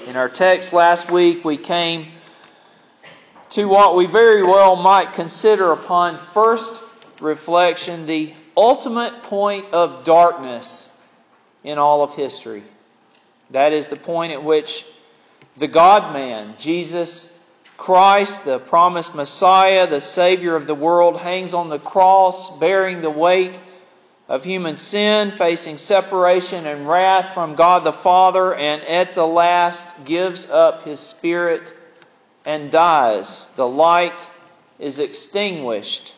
In our text last week, we came to what we very well might consider upon first reflection the ultimate point of darkness in all of history. That is the point at which the God-man, Jesus Christ, the promised Messiah, the Savior of the world, hangs on the cross, bearing the weight of human sin, facing separation and wrath from God the Father, and at the last gives up His Spirit and dies. The light is extinguished.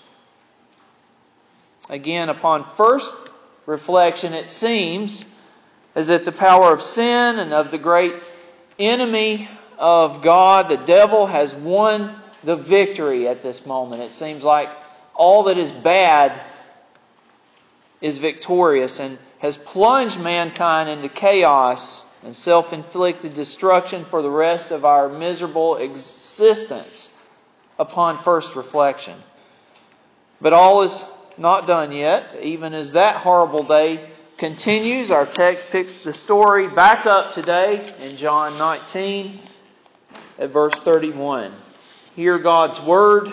Again, upon first reflection, it seems as if the power of sin and of the great enemy of God, the devil, has won the victory at this moment. It seems like all that is bad is victorious and has plunged mankind into chaos and self-inflicted destruction for the rest of our miserable existence upon first reflection. But all is not done yet. Even as that horrible day continues, our text picks the story back up today in John 19 at verse 31. Hear God's word.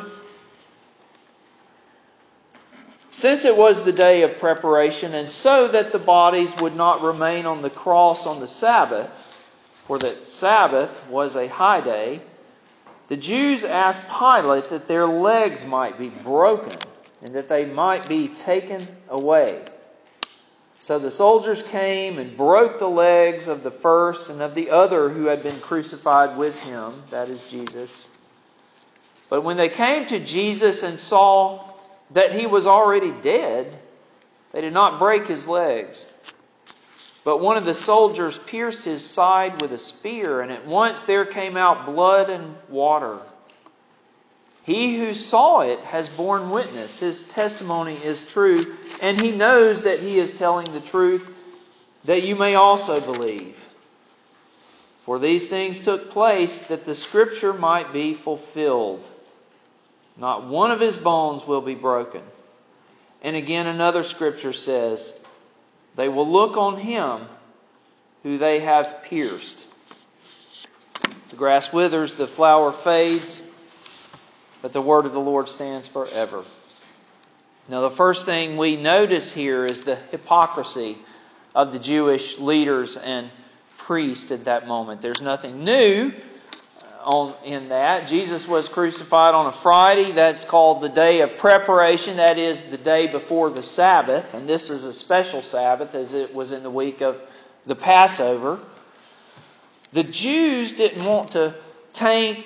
Since it was the day of preparation, and so that the bodies would not remain on the cross on the Sabbath, for that Sabbath was a high day, the Jews asked Pilate that their legs might be broken and that they might be taken away. So the soldiers came and broke the legs of the first and of the other who had been crucified with him, that is Jesus. But when they came to Jesus and saw that he was already dead, they did not break his legs. But one of the soldiers pierced his side with a spear, and at once there came out blood and water. He who saw it has borne witness. His testimony is true, and he knows that he is telling the truth, that you may also believe. For these things took place that the Scripture might be fulfilled. Not one of his bones will be broken. And again another Scripture says, they will look on him who they have pierced. The grass withers, the flower fades, but the word of the Lord stands forever. Now the first thing we notice here is the hypocrisy of the Jewish leaders and priests at that moment. There's nothing new in that. Jesus was crucified on a Friday. That's called the day of preparation. That is the day before the Sabbath. And this is a special Sabbath as it was in the week of the Passover. The Jews didn't want to taint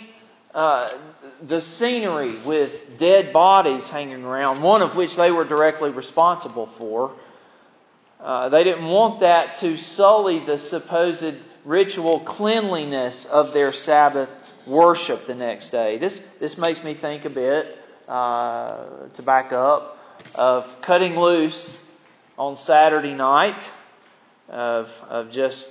the scenery with dead bodies hanging around, one of which they were directly responsible for. They didn't want that to sully the supposed ritual cleanliness of their Sabbath worship the next day. This makes me think a bit, to back up, of cutting loose on Saturday night, of just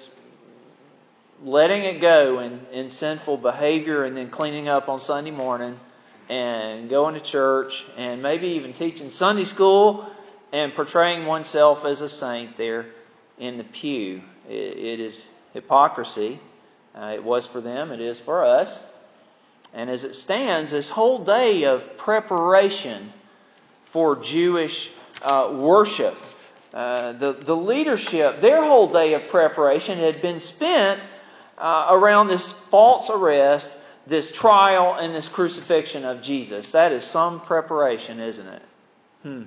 letting it go in sinful behavior, and then cleaning up on Sunday morning and going to church and maybe even teaching Sunday school and portraying oneself as a saint there in the pew. It is hypocrisy. It was for them. It is for us. And as it stands, this whole day of preparation for Jewish worship, the leadership, their whole day of preparation had been spent around this false arrest, this trial, and this crucifixion of Jesus. That is some preparation, isn't it?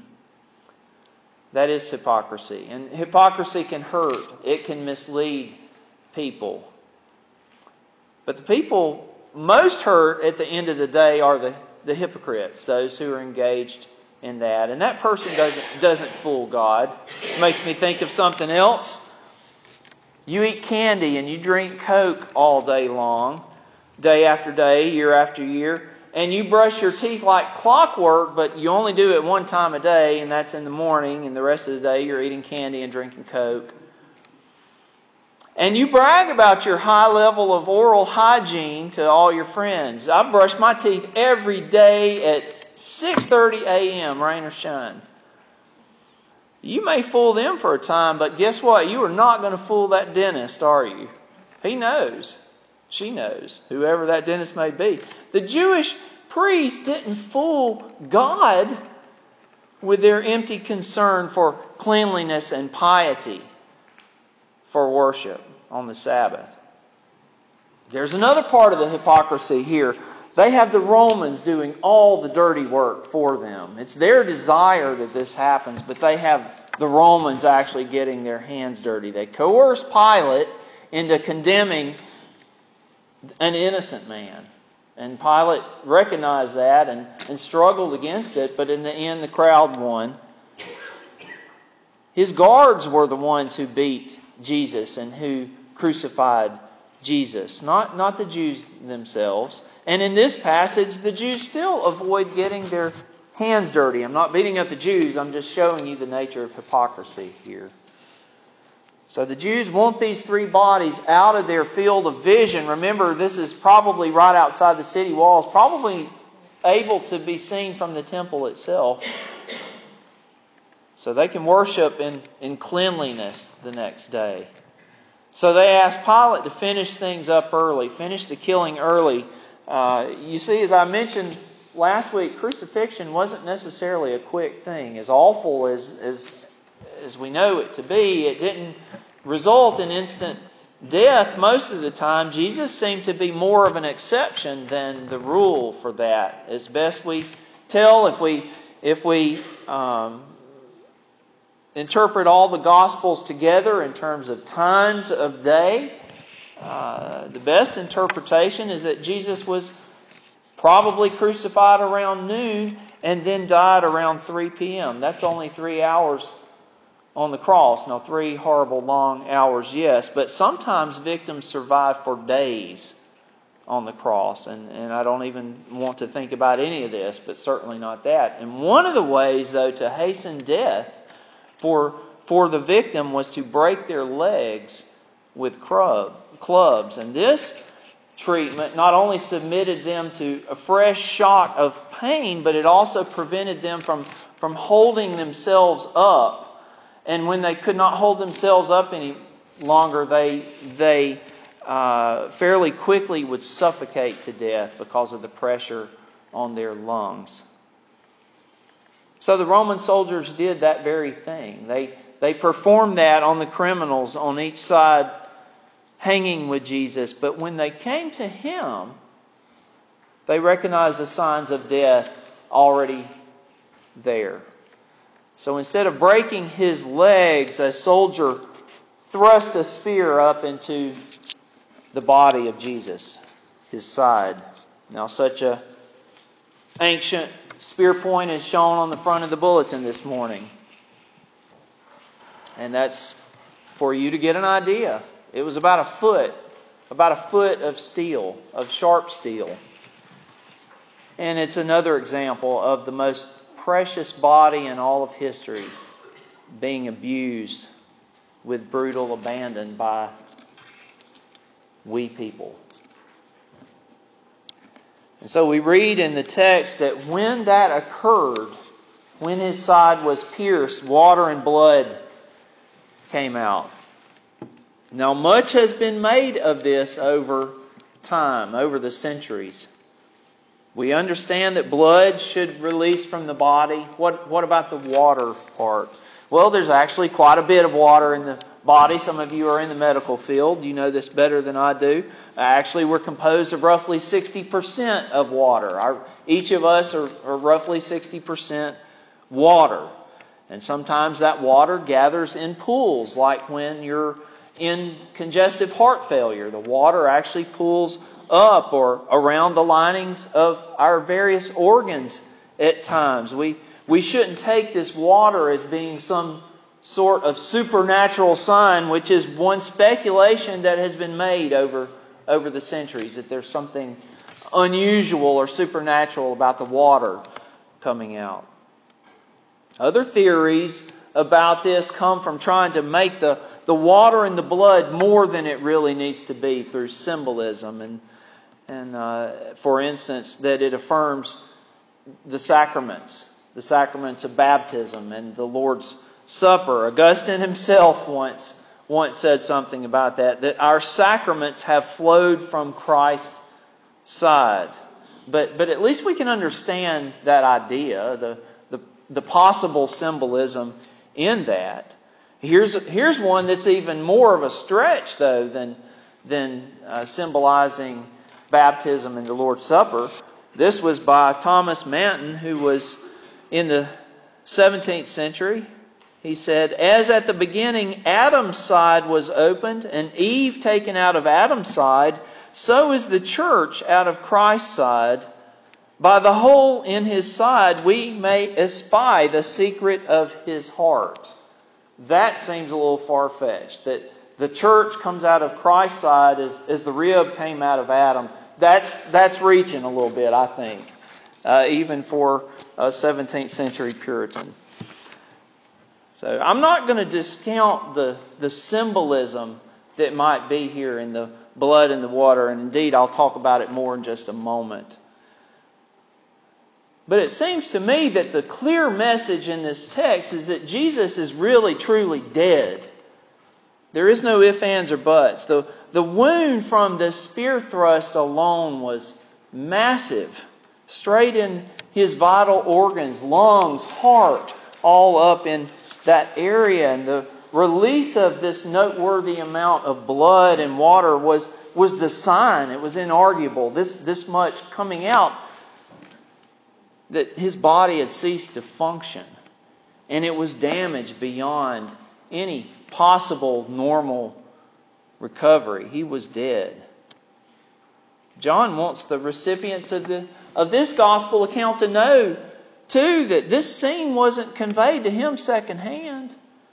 That is hypocrisy. And hypocrisy can hurt. It can mislead people. But the people most hurt at the end of the day are the hypocrites, those who are engaged in that. And that person doesn't fool God. It makes me think of something else. You eat candy and you drink Coke all day long, day after day, year after year, and you brush your teeth like clockwork, but you only do it one time a day, and that's in the morning, and the rest of the day you're eating candy and drinking Coke. And you brag about your high level of oral hygiene to all your friends. I brush my teeth every day at 6:30 a.m., rain or shine. You may fool them for a time, but guess what? You are not going to fool that dentist, are you? He knows. She knows, whoever that dentist may be. The Jewish priests didn't fool God with their empty concern for cleanliness and piety for worship on the Sabbath. There's another part of the hypocrisy here. They have the Romans doing all the dirty work for them. It's their desire that this happens, but they have the Romans actually getting their hands dirty. They coerce Pilate into condemning an innocent man. And Pilate recognized that and struggled against it, but in the end the crowd won. His guards were the ones who beat Jesus and who crucified Jesus, not the Jews themselves. And in this passage, the Jews still avoid getting their hands dirty. I'm not beating up the Jews, I'm just showing you the nature of hypocrisy here. So the Jews want these three bodies out of their field of vision. Remember, this is probably right outside the city walls, probably able to be seen from the temple itself. So they can worship in cleanliness the next day. So they asked Pilate to finish things up early, finish the killing early. You see, as I mentioned last week, crucifixion wasn't necessarily a quick thing. As awful as we know it to be, it didn't result in instant death most of the time. Jesus seemed to be more of an exception than the rule for that. As best we tell, if we interpret all the Gospels together in terms of times of day, the best interpretation is that Jesus was probably crucified around noon and then died around 3 p.m. That's only 3 hours on the cross. Now, 3 horrible long hours, yes, but sometimes victims survive for days on the cross, and I don't even want to think about any of this, but certainly not that. And one of the ways, though, to hasten death for the victim was to break their legs with clubs. And this treatment not only submitted them to a fresh shock of pain, but it also prevented them from holding themselves up. And when they could not hold themselves up any longer, they fairly quickly would suffocate to death because of the pressure on their lungs. So the Roman soldiers did that very thing. They performed that on the criminals on each side hanging with Jesus. But when they came to Him, they recognized the signs of death already there. So instead of breaking His legs, a soldier thrust a spear up into the body of Jesus, His side. Now, such a ancient spear point is shown on the front of the bulletin this morning. And that's for you to get an idea. It was about a foot of steel, of sharp steel. And it's another example of the most precious body in all of history being abused with brutal abandon by we people. And so we read in the text that when that occurred, when His side was pierced, water and blood came out. Now much has been made of this over time, over the centuries. We understand that blood should release from the body. What about the water part? Well, there's actually quite a bit of water in the body. Some of you are in the medical field. You know this better than I do. Actually, we're composed of roughly 60% of water. Each of us are roughly 60% water. And sometimes that water gathers in pools, like when you're in congestive heart failure. The water actually pools up or around the linings of our various organs at times. We shouldn't take this water as being some sort of supernatural sign, which is one speculation that has been made over the centuries, that there's something unusual or supernatural about the water coming out. Other theories about this come from trying to make the water and the blood more than it really needs to be through symbolism. And for instance, that it affirms the sacraments of baptism and the Lord's Supper. Augustine himself once once said something about that our sacraments have flowed from Christ's side. But at least we can understand that idea, the possible symbolism in that. Here's one that's even more of a stretch, though, than symbolizing baptism and the Lord's Supper. This was by Thomas Manton, who was in the 17th century. He said, "As at the beginning Adam's side was opened and Eve taken out of Adam's side, so is the church out of Christ's side. By the hole in his side we may espy the secret of his heart." That seems a little far-fetched, that the church comes out of Christ's side as the rib came out of Adam. That's reaching a little bit, I think, even for a 17th century Puritan. So I'm not going to discount the symbolism that might be here in the blood and the water, and indeed I'll talk about it more in just a moment. But it seems to me that the clear message in this text is that Jesus is really truly dead. There is no ifs, ands, or buts. The wound from the spear thrust alone was massive. Straight in his vital organs, lungs, heart, all up in that area. And the release of this noteworthy amount of blood and water was the sign. It was inarguable. This much coming out that his body had ceased to function. And it was damaged beyond any possible normal recovery. He was dead. John wants the recipients of this gospel account to know, too, that this scene wasn't conveyed to him secondhand.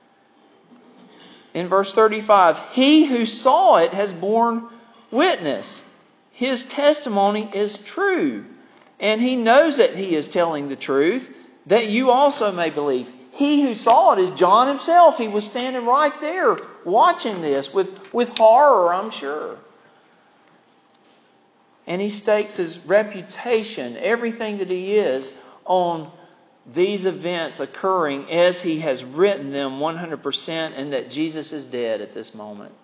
In verse 35, "He who saw it has borne witness. His testimony is true. And he knows that he is telling the truth, that you also may believe." He who saw it is John himself. He was standing right there watching this with horror, I'm sure. And he stakes his reputation, everything that he is, on these events occurring as he has written them 100%, and that Jesus is dead at this moment.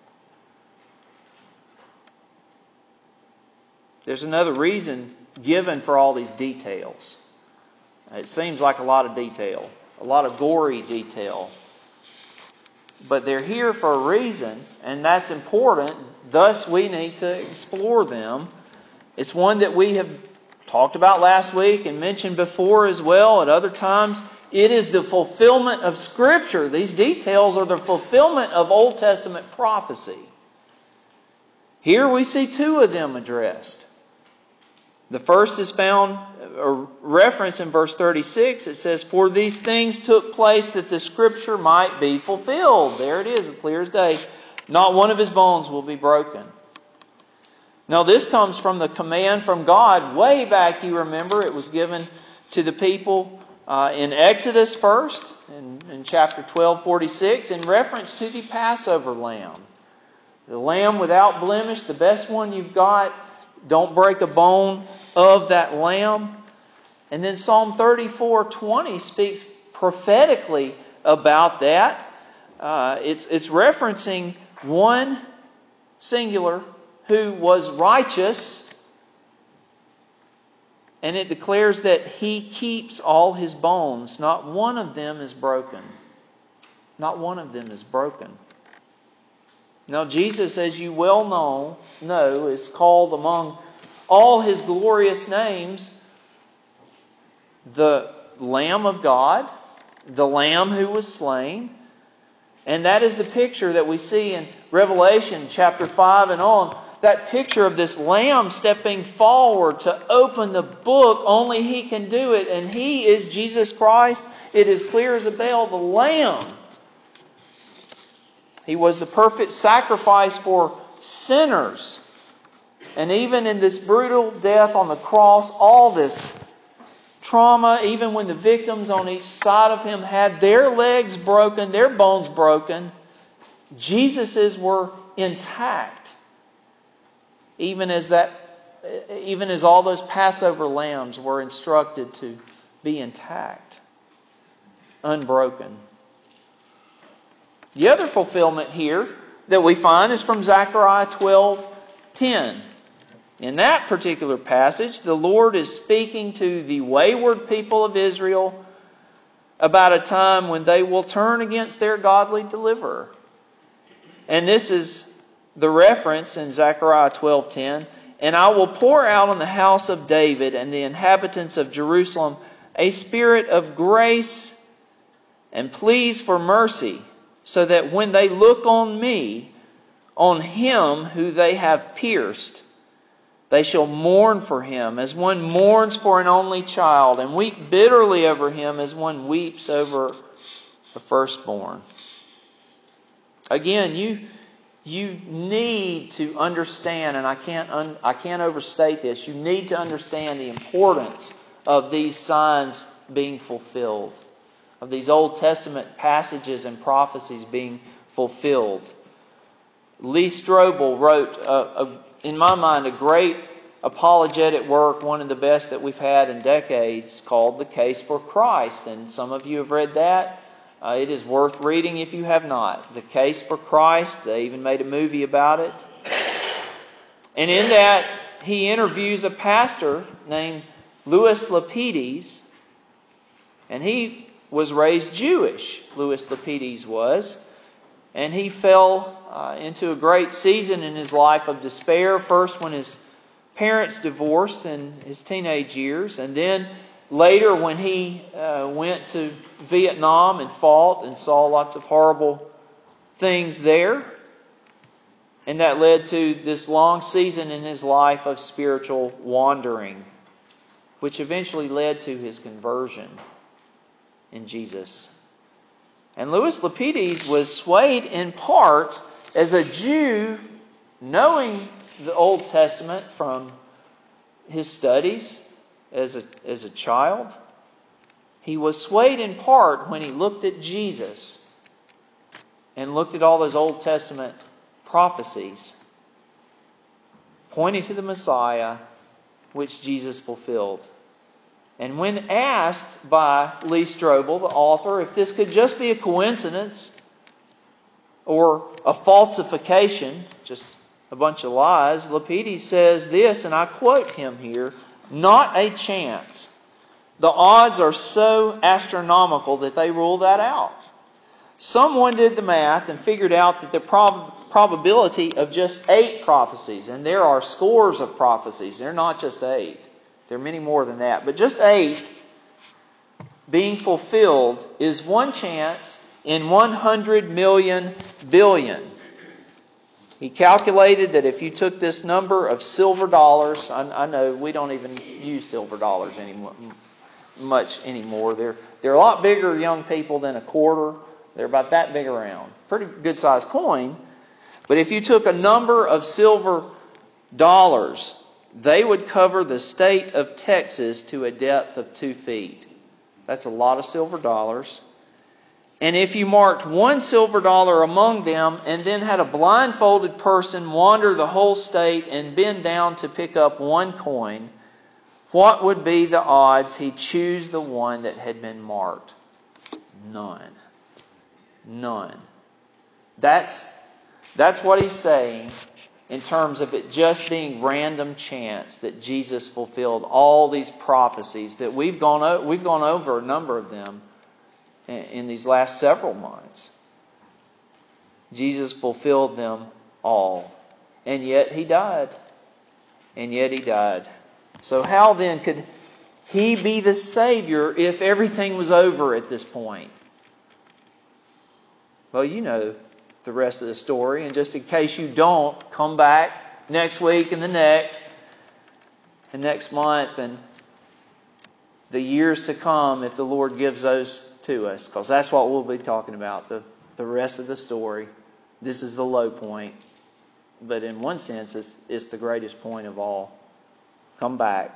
There's another reason given for all these details. It seems like a lot of detail, a lot of gory detail. But they're here for a reason, and that's important. Thus, we need to explore them. It's one that we have talked about last week and mentioned before as well at other times. It is the fulfillment of Scripture. These details are the fulfillment of Old Testament prophecy. Here we see two of them addressed. The first is found, or referenced in verse 36. It says, "For these things took place that the Scripture might be fulfilled." There it is, clear as day. "Not one of his bones will be broken." Now this comes from the command from God way back, you remember. It was given to the people in Exodus first, in chapter 12:46, in reference to the Passover lamb. The lamb without blemish, the best one you've got. Don't break a bone of that lamb. And then Psalm 34:20 speaks prophetically about that. It's referencing one singular who was righteous. And it declares that he keeps all his bones. Not one of them is broken. Not one of them is broken. Now Jesus, as you well know, is called among all his glorious names the Lamb of God, the Lamb who was slain. And that is the picture that we see in Revelation chapter 5 and on. That picture of this Lamb stepping forward to open the book. Only He can do it. And He is Jesus Christ. It is clear as a bell, the Lamb. He was the perfect sacrifice for sinners. And even in this brutal death on the cross, all this trauma, even when the victims on each side of Him had their legs broken, their bones broken, Jesus's were intact. Even as all those Passover lambs were instructed to be intact, unbroken. The other fulfillment here that we find is from Zechariah 12:10. In that particular passage, the Lord is speaking to the wayward people of Israel about a time when they will turn against their godly deliverer. And this is the reference in Zechariah 12:10. And I will pour out on the house of David and the inhabitants of Jerusalem a spirit of grace and pleas for mercy, so that when they look on me, on him who they have pierced, they shall mourn for him as one mourns for an only child, and weep bitterly over him as one weeps over the firstborn. Again, you need to understand, and I can't overstate this, you need to understand the importance of these signs being fulfilled, of these Old Testament passages and prophecies being fulfilled. Lee Strobel wrote, in my mind, a great apologetic work, one of the best that we've had in decades, called The Case for Christ. And some of you have read that. It is worth reading if you have not. The Case for Christ. They even made a movie about it. And in that, he interviews a pastor named Louis Lapidus. And he was raised Jewish, Louis Lapidus was. And he fell into a great season in his life of despair. First when his parents divorced in his teenage years. And then later when he went to Vietnam and fought and saw lots of horrible things there. And that led to this long season in his life of spiritual wandering, which eventually led to his conversion in Jesus. And Louis Lapidus was swayed in part as a Jew, knowing the Old Testament from his studies as a child. He was swayed in part when he looked at Jesus and looked at all those Old Testament prophecies pointing to the Messiah, which Jesus fulfilled. And when asked by Lee Strobel, the author, if this could just be a coincidence or a falsification, just a bunch of lies, Lapidus says this, and I quote him here, "Not a chance. The odds are so astronomical that they rule that out. Someone did the math and figured out that the probability of just 8 prophecies, and there are scores of prophecies, they're not just 8. There are many more than that. But just 8 being fulfilled is 1 chance in 100 million billion. He calculated that if you took this number of silver dollars, I know we don't even use silver dollars much anymore. They're a lot bigger, young people, than a quarter. They're about that big around. Pretty good sized coin. But if you took a number of silver dollars, they would cover the state of Texas to a depth of 2 feet. That's a lot of silver dollars. And if you marked 1 silver dollar among them and then had a blindfolded person wander the whole state and bend down to pick up 1 coin, what would be the odds he'd choose the one that had been marked? None. None. That's what he's saying in terms of it just being random chance that Jesus fulfilled all these prophecies that we've gone over a number of them in these last several months. Jesus fulfilled them all. And yet He died. And yet He died. So how then could He be the Savior if everything was over at this point? Well, you know the rest of the story. And just in case you don't, come back next week and the next month and the years to come if the Lord gives those to us. Because that's what we'll be talking about, the rest of the story. This is the low point. But in one sense, it's the greatest point of all. Come back.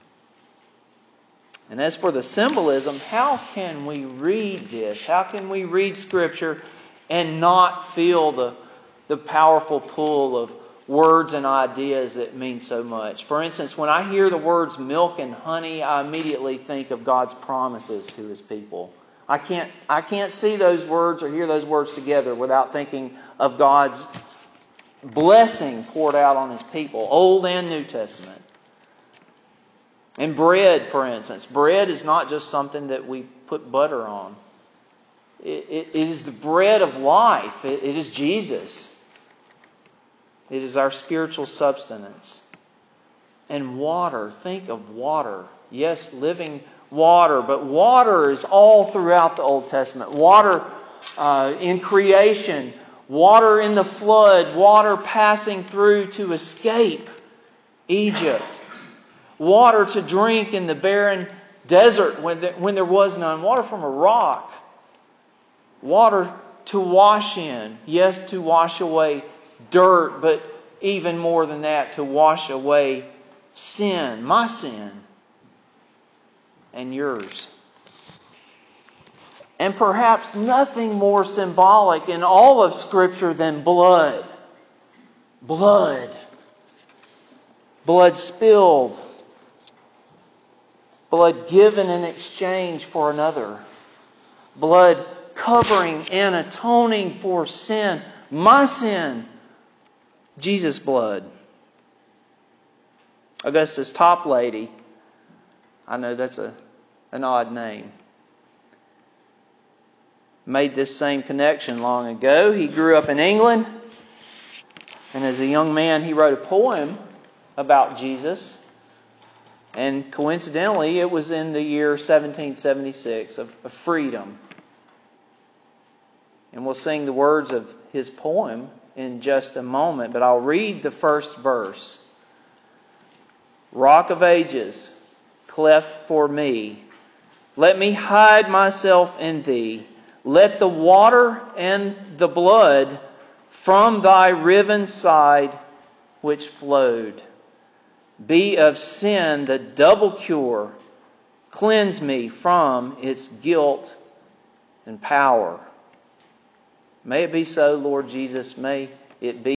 And as for the symbolism, how can we read this? How can we read Scripture and not feel the powerful pull of words and ideas that mean so much? For instance, when I hear the words milk and honey, I immediately think of God's promises to His people. I can't see those words or hear those words together without thinking of God's blessing poured out on His people, Old and New Testament. And bread, for instance. Bread is not just something that we put butter on. It is the bread of life. It is Jesus. It is our spiritual substance. And water. Think of water. Yes, living water. But water is all throughout the Old Testament. Water in creation. Water in the flood. Water passing through to escape Egypt. Water to drink in the barren desert when there was none. Water from a rock. Water to wash in. Yes, to wash away dirt, but even more than that, to wash away sin. My sin. And yours. And perhaps nothing more symbolic in all of Scripture than blood. Blood. Blood spilled. Blood given in exchange for another. Blood covering and atoning for sin. My sin. Jesus' blood. Augustus Toplady. I know that's an odd name. Made this same connection long ago. He grew up in England. And as a young man, he wrote a poem about Jesus. And coincidentally, it was in the year 1776 of freedom. And we'll sing the words of his poem in just a moment. But I'll read the first verse. Rock of ages, cleft for me. Let me hide myself in thee. Let the water and the blood from thy riven side which flowed be of sin the double cure. Cleanse me from its guilt and power. May it be so, Lord Jesus. May it be.